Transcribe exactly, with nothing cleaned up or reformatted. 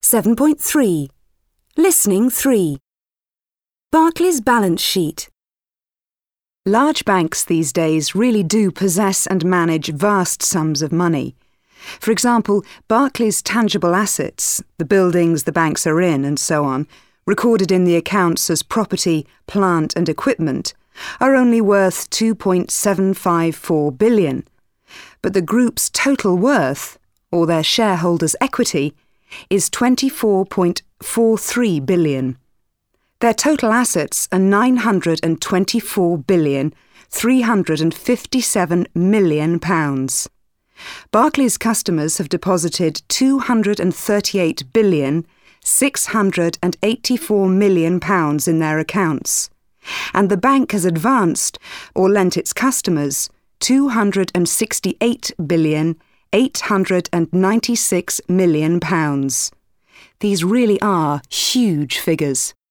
seven point three. Listening three. Barclays balance sheet. Large banks these days really do possess and manage vast sums of money. For example, Barclays' tangible assets, the buildings the banks are in and so on, recorded in the accounts as property, plant and equipment, are only worth two point seven five four billion dollars. But the group's total worth, or their shareholders' equity, is twenty-four point four three billion dollars. Their total assets are nine hundred twenty-four billion, three hundred fifty-seven million pounds. Barclays customers have deposited two hundred thirty-eight billion, six hundred eighty-four million pounds in their accounts, and the bank has advanced or lent its customers two hundred sixty-eight billion, eight hundred ninety-six million pounds. These really are huge figures.